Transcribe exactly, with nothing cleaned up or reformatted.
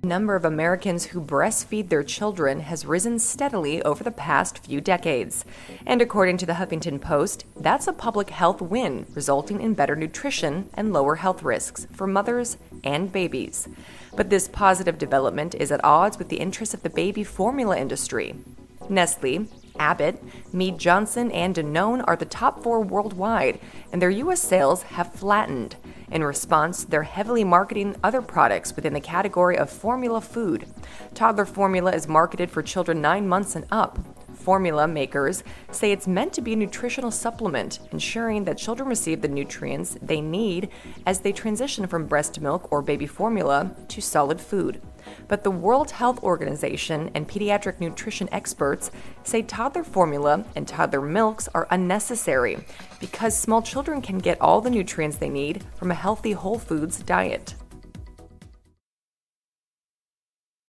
The number of Americans who breastfeed their children has risen steadily over the past few decades. And according to the Huffington Post, that's a public health win, resulting in better nutrition and lower health risks for mothers and babies. But this positive development is at odds with the interests of the baby formula industry. Nestle, Abbott, Mead Johnson, and Danone are the top four worldwide, and their U S sales have flattened. In response, they're heavily marketing other products within the category of formula food. Toddler formula is marketed for children nine months and up. Formula makers say it's meant to be a nutritional supplement, ensuring that children receive the nutrients they need as they transition from breast milk or baby formula to solid food. But the World Health Organization and pediatric nutrition experts say toddler formula and toddler milks are unnecessary because small children can get all the nutrients they need from a healthy whole foods diet.